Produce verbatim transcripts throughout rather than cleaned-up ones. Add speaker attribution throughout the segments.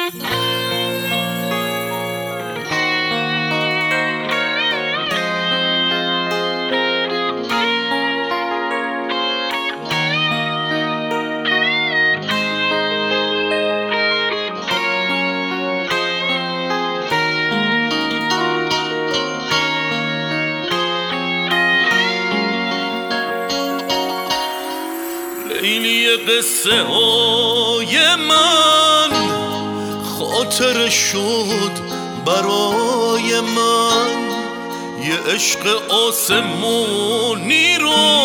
Speaker 1: لیلی قصه های من خاطر شد برای من، یه عشق آسمونی رو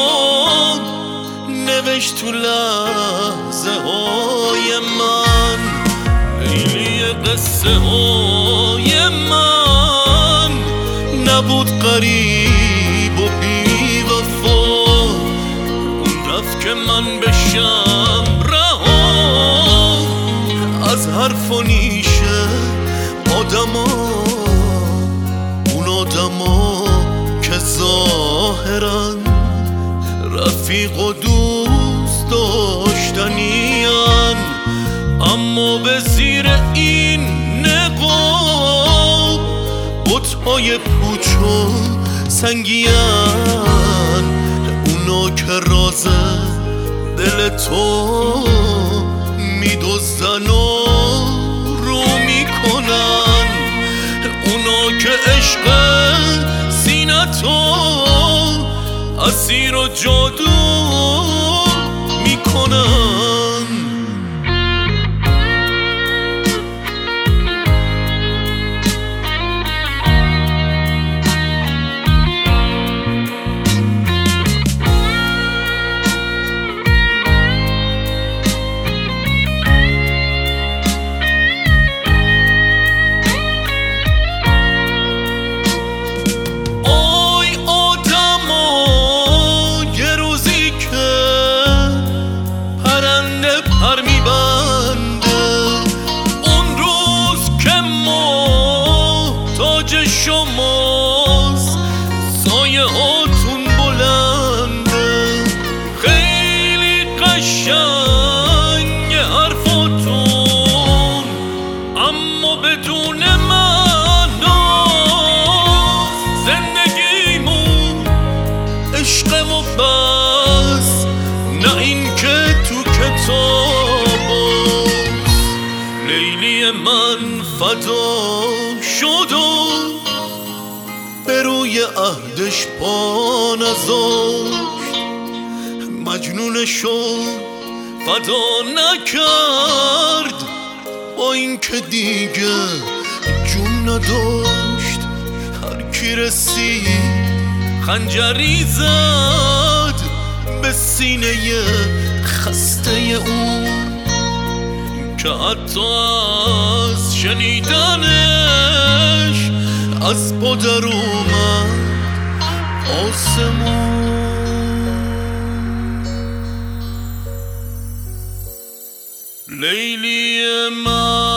Speaker 1: نوشت تو لحظه های من. لیلی قصه های من نبود غریب و بی وفا، رفت که من بشم رها از حرف و نیشه آدما، اون آدما که ظاهرن رفیق و دوست داشتنین، اما به زیر این نقاب بت‌های پوچ و سنگین، اونا که راز دل تو میدوزن و رو میکنن، اونا که عشق سینتو اسیر و جادو میکنن. پر میبنده اون روز که محتاج شماست، سایه هاتون بلنده، خیلی قشنگ حرفاتون اما بدون معناست. زندگیمون عشق و بس، نه این که تو کتاب. لیلی من فدا شد و به روی عهدش پا نذاشت، مجنونشو فدا نکرد با این که دیگه جون نداشت. هر کی رسید خنجری زد به سینه خسته اون، که حتی از شنیدنش از پا در اومد آسمون. لیلی من